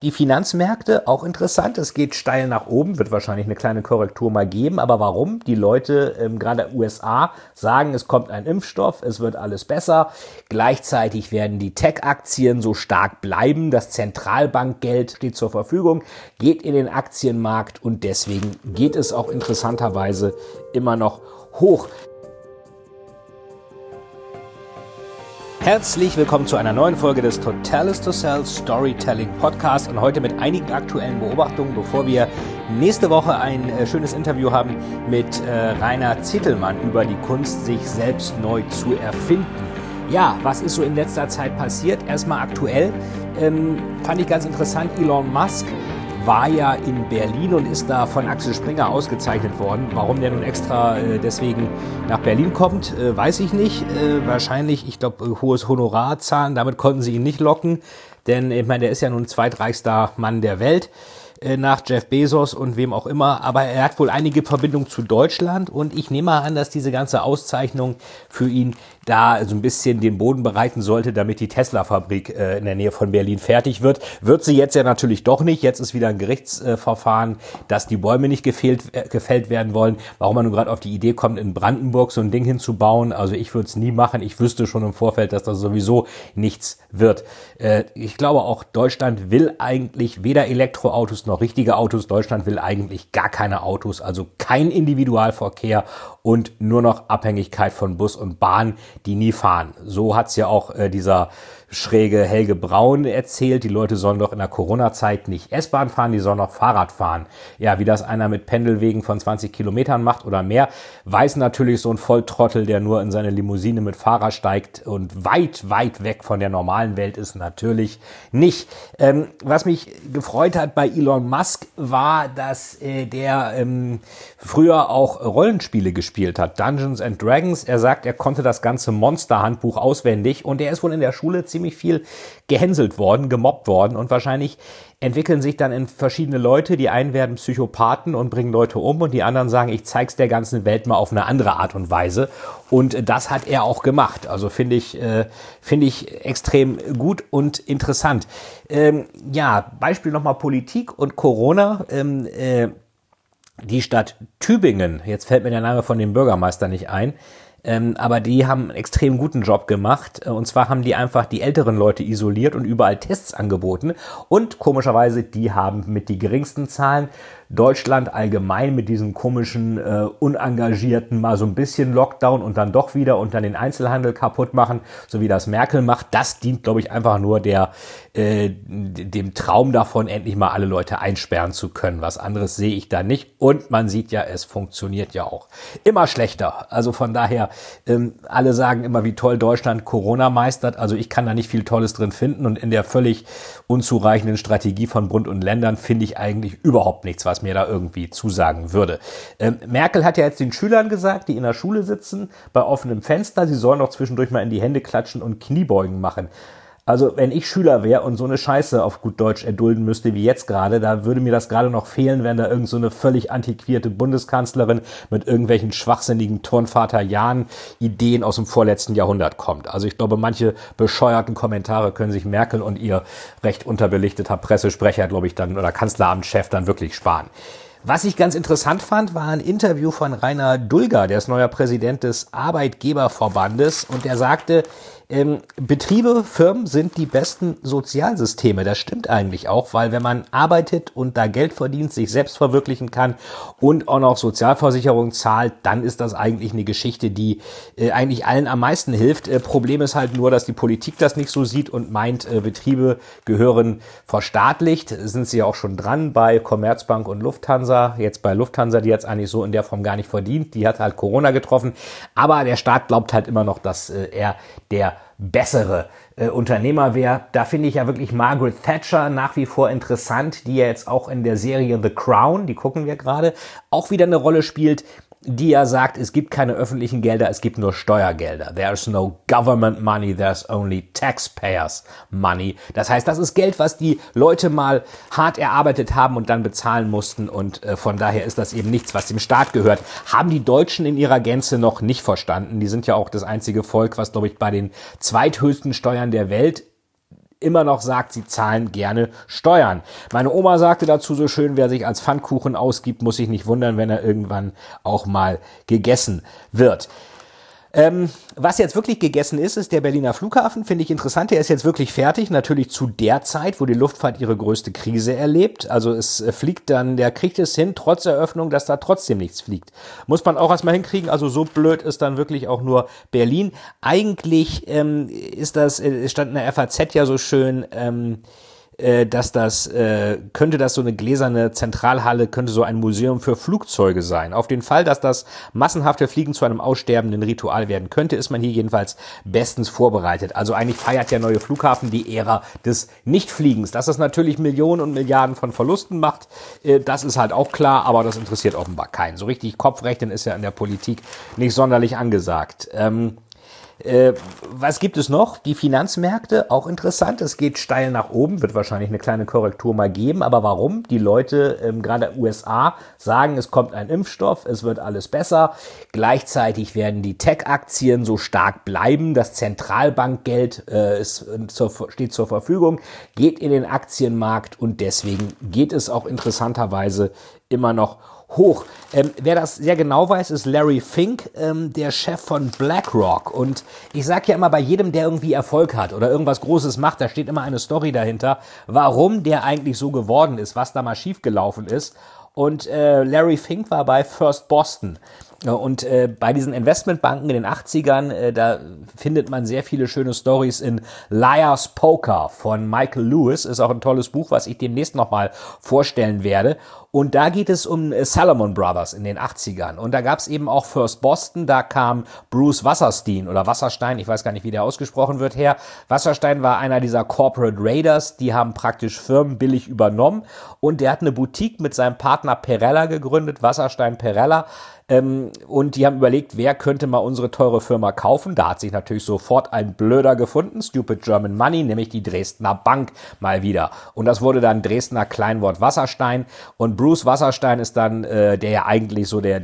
Die Finanzmärkte, auch interessant, es geht steil nach oben, wird wahrscheinlich eine kleine Korrektur mal geben, aber warum? Die Leute, gerade USA, sagen, es kommt ein Impfstoff, es wird alles besser. Gleichzeitig werden die Tech-Aktien so stark bleiben, das Zentralbankgeld steht zur Verfügung, geht in den Aktienmarkt und deswegen geht es auch interessanterweise immer noch hoch. Herzlich willkommen zu einer neuen Folge des Total is to Sell Storytelling Podcast und heute mit einigen aktuellen Beobachtungen, bevor wir nächste Woche ein schönes Interview haben mit Rainer Zittelmann über die Kunst, sich selbst neu zu erfinden. Ja, was ist so in letzter Zeit passiert? Erstmal aktuell, fand ich ganz interessant, Elon Musk war ja in Berlin und ist da von Axel Springer ausgezeichnet worden. Warum der nun extra deswegen nach Berlin kommt, weiß ich nicht. Wahrscheinlich, ich glaube, hohes Honorar zahlen, damit konnten sie ihn nicht locken. Denn ich meine, der ist ja nun zweitreichster Mann der Welt nach Jeff Bezos und wem auch immer. Aber er hat wohl einige Verbindungen zu Deutschland und ich nehme mal an, dass diese ganze Auszeichnung für ihn da so ein bisschen den Boden bereiten sollte, damit die Tesla-Fabrik in der Nähe von Berlin fertig wird. Wird sie jetzt ja natürlich doch nicht. Jetzt ist wieder ein Gerichtsverfahren, dass die Bäume nicht gefällt werden wollen. Warum man nun gerade auf die Idee kommt, in Brandenburg so ein Ding hinzubauen, also ich würde es nie machen. Ich wüsste schon im Vorfeld, dass das sowieso nichts wird. Ich glaube auch, Deutschland will eigentlich weder Elektroautos noch richtige Autos. Deutschland will eigentlich gar keine Autos, also kein Individualverkehr und nur noch Abhängigkeit von Bus und Bahn, die nie fahren. So hat's ja auch dieser schräge Helge Braun erzählt, die Leute sollen doch in der Corona-Zeit nicht S-Bahn fahren, die sollen noch Fahrrad fahren. Ja, wie das einer mit Pendelwegen von 20 Kilometern macht oder mehr, weiß natürlich so ein Volltrottel, der nur in seine Limousine mit Fahrer steigt und weit, weit weg von der normalen Welt ist, natürlich nicht. Was mich gefreut hat bei Elon Musk war, dass der früher auch Rollenspiele gespielt hat, Dungeons and Dragons. Er sagt, er konnte das ganze Monster-Handbuch auswendig und er ist wohl in der Schule ziemlich viel gehänselt worden, gemobbt worden und wahrscheinlich entwickeln sich dann in verschiedene Leute. Die einen werden Psychopathen und bringen Leute um und die anderen sagen, ich zeig's der ganzen Welt mal auf eine andere Art und Weise. Und das hat er auch gemacht. Also finde ich extrem gut und interessant. Ja, Beispiel nochmal Politik und Corona. Die Stadt Tübingen, jetzt fällt mir der Name von dem Bürgermeister nicht ein, aber die haben einen extrem guten Job gemacht. Und zwar haben die einfach die älteren Leute isoliert und überall Tests angeboten. Und komischerweise, die haben mit die geringsten Zahlen. Deutschland allgemein mit diesen komischen, unengagierten, mal so ein bisschen Lockdown und dann doch wieder und dann den Einzelhandel kaputt machen, so wie das Merkel macht. Das dient, glaube ich, einfach nur dem Traum davon, endlich mal alle Leute einsperren zu können. Was anderes sehe ich da nicht. Und man sieht ja, es funktioniert ja auch immer schlechter. Also von daher, alle sagen immer, wie toll Deutschland Corona meistert. Also ich kann da nicht viel Tolles drin finden und in der völlig unzureichenden Strategie von Bund und Ländern finde ich eigentlich überhaupt nichts, was mir da irgendwie zusagen würde. Merkel hat ja jetzt den Schülern gesagt, die in der Schule sitzen, bei offenem Fenster, sie sollen doch zwischendurch mal in die Hände klatschen und Kniebeugen machen. Also wenn ich Schüler wäre und so eine Scheiße auf gut Deutsch erdulden müsste wie jetzt gerade, da würde mir das gerade noch fehlen, wenn da irgend so eine völlig antiquierte Bundeskanzlerin mit irgendwelchen schwachsinnigen Turnvater-Jahn-Ideen aus dem vorletzten Jahrhundert kommt. Also ich glaube, manche bescheuerten Kommentare können sich Merkel und ihr recht unterbelichteter Pressesprecher, glaube ich, dann oder Kanzleramtschef dann wirklich sparen. Was ich ganz interessant fand, war ein Interview von Rainer Dulger, der ist neuer Präsident des Arbeitgeberverbandes und der sagte, Betriebe, Firmen sind die besten Sozialsysteme. Das stimmt eigentlich auch, weil wenn man arbeitet und da Geld verdient, sich selbst verwirklichen kann und auch noch Sozialversicherung zahlt, dann ist das eigentlich eine Geschichte, die eigentlich allen am meisten hilft. Problem ist halt nur, dass die Politik das nicht so sieht und meint, Betriebe gehören verstaatlicht. Sind sie ja auch schon dran bei Commerzbank und Lufthansa. Jetzt bei Lufthansa, die hat es eigentlich so in der Form gar nicht verdient. Die hat halt Corona getroffen. Aber der Staat glaubt halt immer noch, dass er der bessere Unternehmer wäre. Da finde ich ja wirklich Margaret Thatcher nach wie vor interessant, die ja jetzt auch in der Serie The Crown, die gucken wir gerade, auch wieder eine Rolle spielt, die ja sagt, es gibt keine öffentlichen Gelder, es gibt nur Steuergelder. There's no government money, there's only taxpayers money. Das heißt, das ist Geld, was die Leute mal hart erarbeitet haben und dann bezahlen mussten und von daher ist das eben nichts, was dem Staat gehört. Haben die Deutschen in ihrer Gänze noch nicht verstanden. Die sind ja auch das einzige Volk, was, glaube ich, bei den zweithöchsten Steuern der Welt immer noch sagt, sie zahlen gerne Steuern. Meine Oma sagte dazu so schön, wer sich als Pfannkuchen ausgibt, muss sich nicht wundern, wenn er irgendwann auch mal gegessen wird. Was jetzt wirklich gegessen ist der Berliner Flughafen, finde ich interessant. Der ist jetzt wirklich fertig, natürlich zu der Zeit, wo die Luftfahrt ihre größte Krise erlebt. Also es fliegt dann, der kriegt es hin, trotz Eröffnung, dass da trotzdem nichts fliegt. Muss man auch erstmal hinkriegen, also so blöd ist dann wirklich auch nur Berlin. Eigentlich ist das, es stand in der FAZ ja so schön, dass könnte das so eine gläserne Zentralhalle, könnte so ein Museum für Flugzeuge sein. Auf den Fall, dass das massenhafte Fliegen zu einem aussterbenden Ritual werden könnte, ist man hier jedenfalls bestens vorbereitet. Also eigentlich feiert der neue Flughafen die Ära des Nichtfliegens. Dass es natürlich Millionen und Milliarden von Verlusten macht, das ist halt auch klar, aber das interessiert offenbar keinen. So richtig Kopfrechnen ist ja in der Politik nicht sonderlich angesagt. Was gibt es noch? Die Finanzmärkte, auch interessant. Es geht steil nach oben, wird wahrscheinlich eine kleine Korrektur mal geben. Aber warum? Die Leute, gerade USA, sagen, es kommt ein Impfstoff, es wird alles besser. Gleichzeitig werden die Tech-Aktien so stark bleiben. Das Zentralbankgeld steht zur Verfügung, geht in den Aktienmarkt und deswegen geht es auch interessanterweise immer noch hoch. Wer das sehr genau weiß, ist Larry Fink, der Chef von BlackRock. Und ich sage ja immer, bei jedem, der irgendwie Erfolg hat oder irgendwas Großes macht, da steht immer eine Story dahinter, warum der eigentlich so geworden ist, was da mal schiefgelaufen ist. Und Larry Fink war bei First Boston. Und bei diesen Investmentbanken in den 80ern, da findet man sehr viele schöne Stories in Liar's Poker von Michael Lewis. Ist auch ein tolles Buch, was ich demnächst nochmal vorstellen werde. Und da geht es um Salomon Brothers in den 80ern. Und da gab es eben auch First Boston, da kam Bruce Wasserstein oder Wasserstein, ich weiß gar nicht, wie der ausgesprochen wird, her. Wasserstein war einer dieser Corporate Raiders, die haben praktisch Firmen billig übernommen. Und der hat eine Boutique mit seinem Partner Perella gegründet, Wasserstein Perella. Und die haben überlegt, wer könnte mal unsere teure Firma kaufen. Da hat sich natürlich sofort ein Blöder gefunden, Stupid German Money, nämlich die Dresdner Bank mal wieder. Und das wurde dann Dresdner Kleinwort Wasserstein. Und Bruce Wasserstein ist dann, der ja eigentlich so der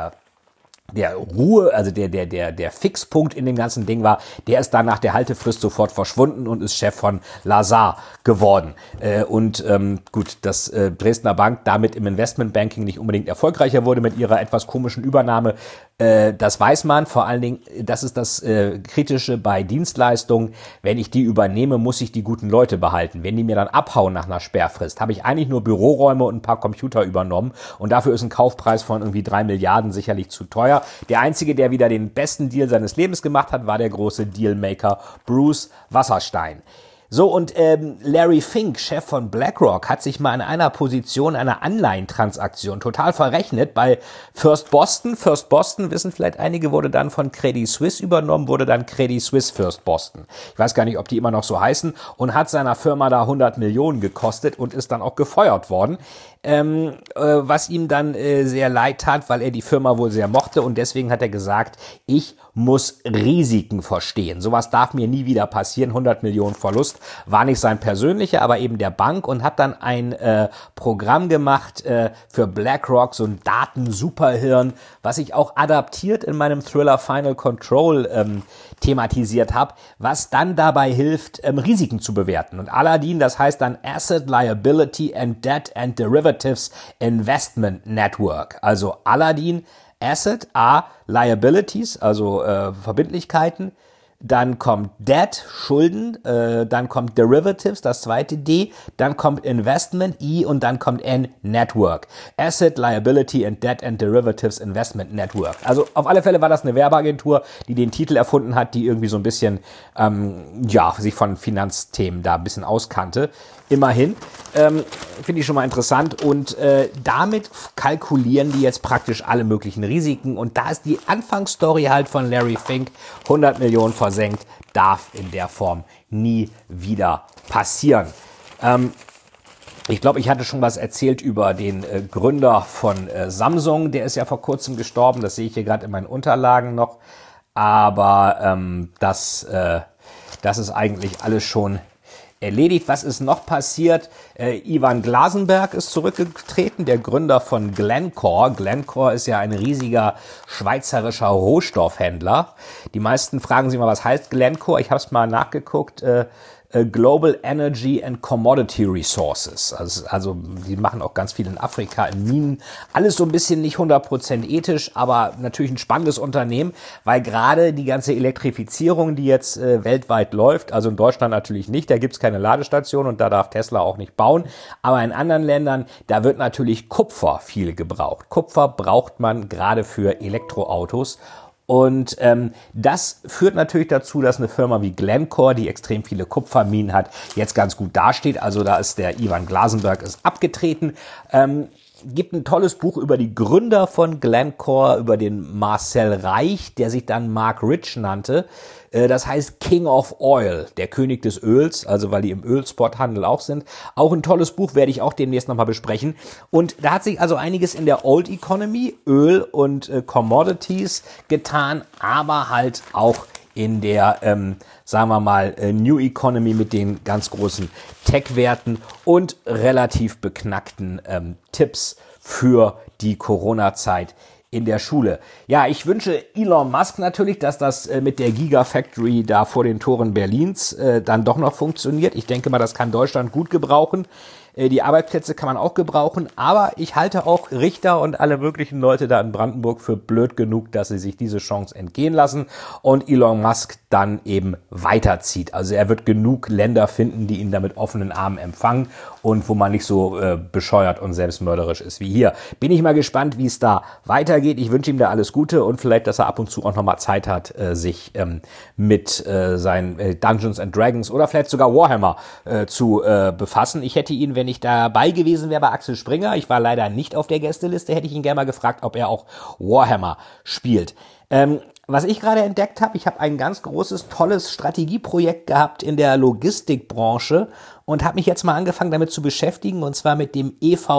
Ruhe, also der Fixpunkt in dem ganzen Ding war, der ist dann nach der Haltefrist sofort verschwunden und ist Chef von Lazar geworden. Gut, dass Dresdner Bank damit im Investmentbanking nicht unbedingt erfolgreicher wurde mit ihrer etwas komischen Übernahme, das weiß man. Vor allen Dingen, das ist das Kritische bei Dienstleistungen. Wenn ich die übernehme, muss ich die guten Leute behalten. Wenn die mir dann abhauen nach einer Sperrfrist, habe ich eigentlich nur Büroräume und ein paar Computer übernommen und dafür ist ein Kaufpreis von irgendwie 3 Milliarden sicherlich zu teuer. Der Einzige, der wieder den besten Deal seines Lebens gemacht hat, war der große Dealmaker Bruce Wasserstein. So, und Larry Fink, Chef von BlackRock, hat sich mal in einer Position einer Anleihentransaktion total verrechnet bei First Boston. First Boston, wissen vielleicht einige, wurde dann von Credit Suisse übernommen, wurde dann Credit Suisse First Boston. Ich weiß gar nicht, ob die immer noch so heißen, und hat seiner Firma da 100 Millionen gekostet und ist dann auch gefeuert worden. Was ihm dann sehr leid tat, weil er die Firma wohl sehr mochte und deswegen hat er gesagt, ich muss Risiken verstehen. Sowas darf mir nie wieder passieren. 100 Millionen Verlust war nicht sein persönlicher, aber eben der Bank, und hat dann ein Programm gemacht für BlackRock, so ein Daten-Superhirn, was ich auch adaptiert in meinem Thriller Final Control thematisiert habe, was dann dabei hilft, Risiken zu bewerten. Und Aladdin, das heißt dann Asset, Liability and Debt and Derivatives Investment Network. Also Aladdin, Asset, Liabilities, also Verbindlichkeiten, dann kommt Debt, Schulden, dann kommt Derivatives, das zweite D, dann kommt Investment, I, und dann kommt N, Network. Asset, Liability and Debt and Derivatives Investment Network. Also auf alle Fälle war das eine Werbeagentur, die den Titel erfunden hat, die irgendwie so ein bisschen, sich von Finanzthemen da ein bisschen auskannte. Immerhin, finde ich schon mal interessant, und damit kalkulieren die jetzt praktisch alle möglichen Risiken, und da ist die Anfangsstory halt von Larry Fink, 100 Millionen versenkt, darf in der Form nie wieder passieren. Ich glaube, ich hatte schon was erzählt über den Gründer von Samsung, der ist ja vor kurzem gestorben, das sehe ich hier gerade in meinen Unterlagen noch, aber das ist eigentlich alles schon erledigt. Was ist noch passiert? Ivan Glasenberg ist zurückgetreten, der Gründer von Glencore. Glencore ist ja ein riesiger schweizerischer Rohstoffhändler. Die meisten fragen sich mal, was heißt Glencore? Ich habe es mal nachgeguckt. Global Energy and Commodity Resources. Also die machen auch ganz viel in Afrika, in Minen. Alles so ein bisschen nicht 100% ethisch, aber natürlich ein spannendes Unternehmen, weil gerade die ganze Elektrifizierung, die jetzt weltweit läuft, also in Deutschland natürlich nicht, da gibt's keine Ladestation und da darf Tesla auch nicht bauen. Aber in anderen Ländern, da wird natürlich Kupfer viel gebraucht. Kupfer braucht man gerade für Elektroautos. Und das führt natürlich dazu, dass eine Firma wie Glencore, die extrem viele Kupferminen hat, jetzt ganz gut dasteht. Also da ist der Ivan Glasenberg ist abgetreten. Gibt ein tolles Buch über die Gründer von Glencore, über den Marcel Reich, der sich dann Mark Rich nannte. Das heißt King of Oil, der König des Öls, also weil die im Ölspothandel auch sind. Auch ein tolles Buch, werde ich auch demnächst nochmal besprechen. Und da hat sich also einiges in der Old Economy, Öl und Commodities getan, aber halt auch in der, sagen wir mal, New Economy mit den ganz großen Tech-Werten und relativ beknackten Tipps für die Corona-Zeit in der Schule. Ja, ich wünsche Elon Musk natürlich, dass das mit der Gigafactory da vor den Toren Berlins dann doch noch funktioniert. Ich denke mal, das kann Deutschland gut gebrauchen. Die Arbeitsplätze kann man auch gebrauchen, aber ich halte auch Richter und alle möglichen Leute da in Brandenburg für blöd genug, dass sie sich diese Chance entgehen lassen und Elon Musk dann eben weiterzieht. Also er wird genug Länder finden, die ihn da mit offenen Armen empfangen und wo man nicht so bescheuert und selbstmörderisch ist wie hier. Bin ich mal gespannt, wie es da weitergeht. Ich wünsche ihm da alles Gute und vielleicht, dass er ab und zu auch nochmal Zeit hat, sich mit seinen Dungeons and Dragons oder vielleicht sogar Warhammer zu befassen. Ich hätte ihn, wenn ich dabei gewesen wäre bei Axel Springer, ich war leider nicht auf der Gästeliste, hätte ich ihn gerne mal gefragt, ob er auch Warhammer spielt. Was ich gerade entdeckt habe, ich habe ein ganz großes, tolles Strategieprojekt gehabt in der Logistikbranche und habe mich jetzt mal angefangen damit zu beschäftigen, und zwar mit dem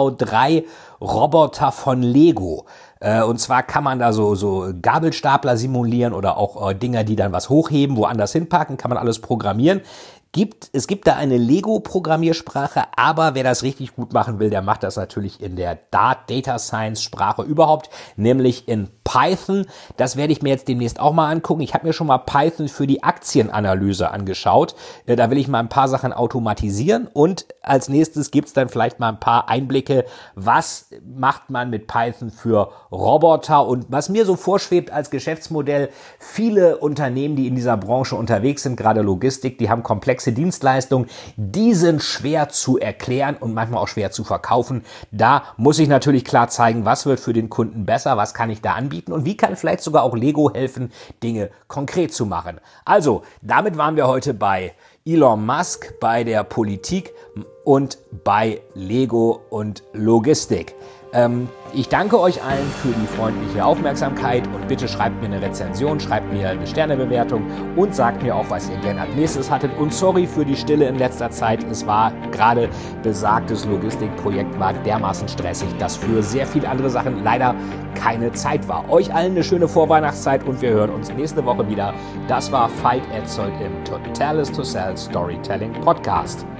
EV3-Roboter von Lego. Und zwar kann man da so Gabelstapler simulieren oder auch Dinger, die dann was hochheben, woanders hinpacken, kann man alles programmieren. Es gibt da eine Lego-Programmiersprache, aber wer das richtig gut machen will, der macht das natürlich in der Data Science Sprache überhaupt, nämlich in Python. Das werde ich mir jetzt demnächst auch mal angucken. Ich habe mir schon mal Python für die Aktienanalyse angeschaut. Da will ich mal ein paar Sachen automatisieren und als nächstes gibt's dann vielleicht mal ein paar Einblicke, was macht man mit Python für Roboter und was mir so vorschwebt als Geschäftsmodell. Viele Unternehmen, die in dieser Branche unterwegs sind, gerade Logistik, die haben komplexe Dienstleistungen, die sind schwer zu erklären und manchmal auch schwer zu verkaufen. Da muss ich natürlich klar zeigen, was wird für den Kunden besser, was kann ich da anbieten und wie kann vielleicht sogar auch Lego helfen, Dinge konkret zu machen. Also, damit waren wir heute bei Elon Musk, bei der Politik und bei Lego und Logistik. Ich danke euch allen für die freundliche Aufmerksamkeit und bitte schreibt mir eine Rezension, schreibt mir eine Sternebewertung und sagt mir auch, was ihr gerne als nächstes hattet. Und sorry für die Stille in letzter Zeit. Es war gerade besagtes Logistikprojekt war dermaßen stressig, dass für sehr viele andere Sachen leider keine Zeit war. Euch allen eine schöne Vorweihnachtszeit und wir hören uns nächste Woche wieder. Das war Veit Etzold im Totalist to Sell Storytelling Podcast.